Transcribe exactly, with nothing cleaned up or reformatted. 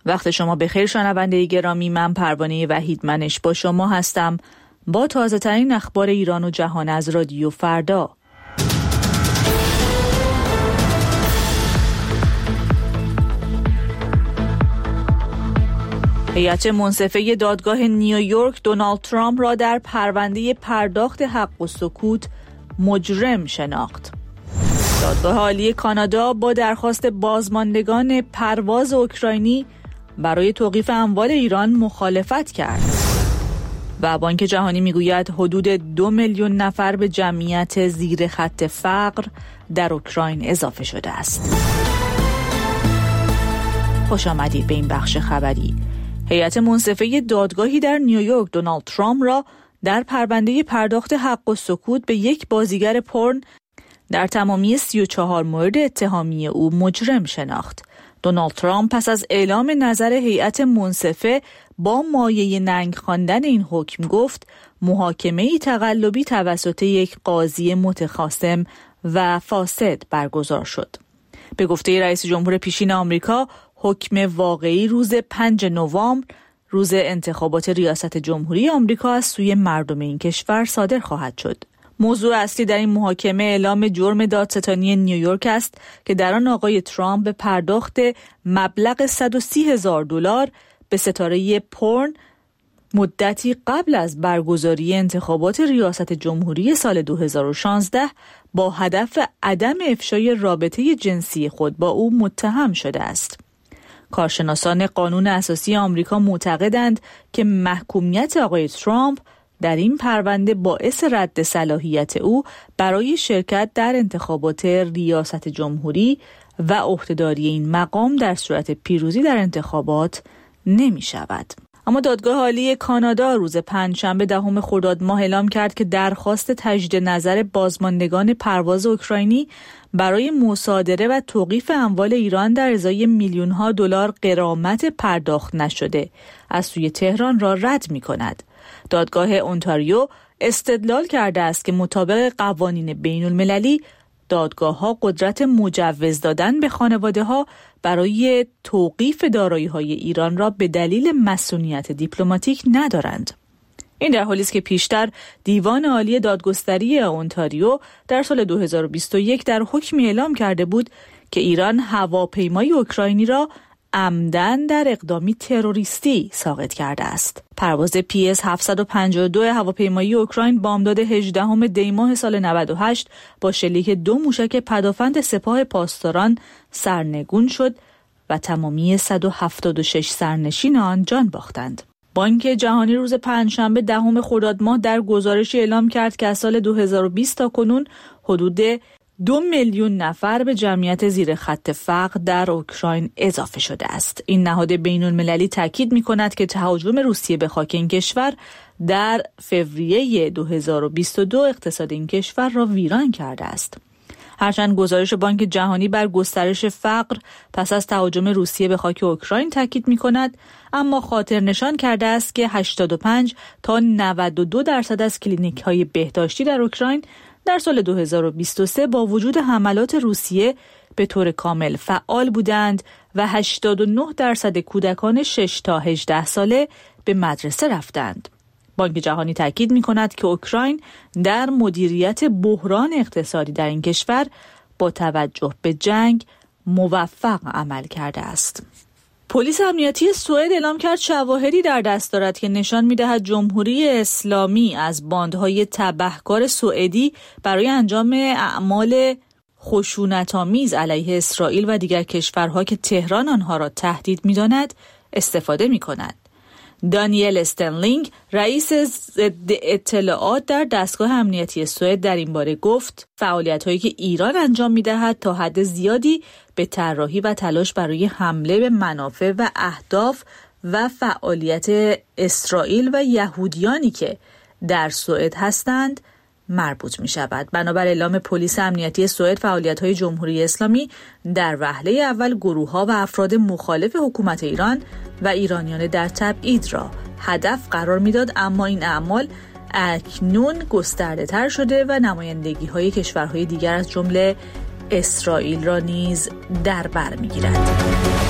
وقت شما بخیر شنونده گرامی، من پروانه وحیدمنش با شما هستم با تازه ترین اخبار ایران و جهان از رادیو فردا. هیئت منصفه دادگاه نیویورک دونالد ترامپ را در پرونده پرداخت حق و سکوت مجرم شناخت. دادگاه عالی کانادا با درخواست بازماندگان پرواز اوکراینی برای توقیف اموال ایران مخالفت کرد. و بانک جهانی میگوید حدود دو میلیون نفر به جمعیت زیر خط فقر در اوکراین اضافه شده است. خوش آمدید به این بخش خبری. هیئت منصفه دادگاهی در نیویورک دونالد ترامپ را در پرونده پرداخت حق و سکوت به یک بازیگر پورن در تمامی سی و چهار مورد اتهامی او مجرم شناخت. دونالد ترامپ پس از اعلام نظر هیئت منصفه با مایه ننگ خواندن این حکم گفت محاکمه‌ای تقلبی توسط یک قاضی متخاصم و فاسد برگزار شد. به گفته رئیس جمهور پیشین آمریکا، حکم واقعی روز پنجم نوامبر، روز انتخابات ریاست جمهوری آمریکا، از سوی مردم این کشور صادر خواهد شد. موضوع اصلی در این محاکمه اعلام جرم دادستانی نیویورک است که در آن آقای ترامپ به پرداخت مبلغ صد و سی هزار دلار به ستاره پورن مدتی قبل از برگزاری انتخابات ریاست جمهوری سال دو هزار و شانزده با هدف عدم افشای رابطه جنسی خود با او متهم شده است. کارشناسان قانون اساسی آمریکا معتقدند که محکومیت آقای ترامپ در این پرونده باعث رد صلاحیت او برای شرکت در انتخابات ریاست جمهوری و عهدهداری این مقام در صورت پیروزی در انتخابات نمی شود. اما دادگاه عالی کانادا روز پنجشنبه دهم خرداد ماه اعلام کرد که درخواست تجدید نظر بازماندگان پرواز اوکراینی برای مصادره و توقیف اموال ایران در ازای میلیون ها دلار غرامت پرداخت نشده از سوی تهران را رد می کند. دادگاه اونتاریو استدلال کرده است که مطابق قوانین بین المللی دادگاه‌ها قدرت مجوز دادن به خانواده‌ها برای توقیف دارایی‌های ایران را به دلیل مصونیت دیپلماتیک ندارند. این در حالی است که پیشتر دیوان عالی دادگستری اونتاریو در سال دو هزار و بیست و یک در حکمی اعلام کرده بود که ایران هواپیمای اوکراینی را عمدن در اقدامی تروریستی ساقط کرده است. پرواز پی اس هفتصد و پنجاه و دو هواپیمایی اوکراین بامداد هجدهم دی ماه سال نود و هشت با شلیک دو موشک پدافند سپاه پاسداران سرنگون شد و تمامی صد و هفتاد و شش سرنشین آن جان باختند. بانک جهانی روز پنجشنبه دهم خرداد ماه در گزارشی اعلام کرد که از سال دو هزار و بیست تا کنون حدود دو میلیون نفر به جمعیت زیر خط فقر در اوکراین اضافه شده است. این نهاد بین المللی تاکید می کند که تهاجم روسیه به خاک این کشور در فوریه دو هزار و بیست و دو اقتصاد این کشور را ویران کرده است. هرچند گزارش بانک جهانی بر گسترش فقر پس از تهاجم روسیه به خاک اوکراین تاکید می کند، اما خاطر نشان کرده است که هشتاد و پنج تا نود و دو درصد از کلینیک های بهداشتی در اوکراین در سال دو هزار و بیست و سه با وجود حملات روسیه به طور کامل فعال بودند و هشتاد و نه درصد کودکان شش تا هجده ساله به مدرسه رفتند. بانک جهانی تاکید می کند که اوکراین در مدیریت بحران اقتصادی در این کشور با توجه به جنگ موفق عمل کرده است. پلیس امنیتی سوئد اعلام کرد شواهدی در دست دارد که نشان می‌دهد جمهوری اسلامی از باندهای تبهکار سوئدی برای انجام اعمال خشونت‌آمیز علیه اسرائیل و دیگر کشورها که تهران آنها را تهدید می‌داند استفاده می‌کند. دانیل استنلینگ رئیس ضد اطلاعات در دستگاه امنیتی سوئد در این باره گفت فعالیت‌هایی که ایران انجام می‌دهد تا حد زیادی به طراحی و تلاش برای حمله به منافع و اهداف و فعالیت اسرائیل و یهودیانی که در سوئد هستند مربوط می شود. بنابر اعلام پلیس امنیتی سوئد، فعالیت‌های جمهوری اسلامی در وهله اول گروه‌ها و افراد مخالف حکومت ایران و ایرانیان در تبعید را هدف قرار می‌داد، اما این اعمال اکنون گسترده‌تر شده و نمایندگی‌های کشورهای دیگر از جمله اسرائیل را نیز در بر می‌گیرد.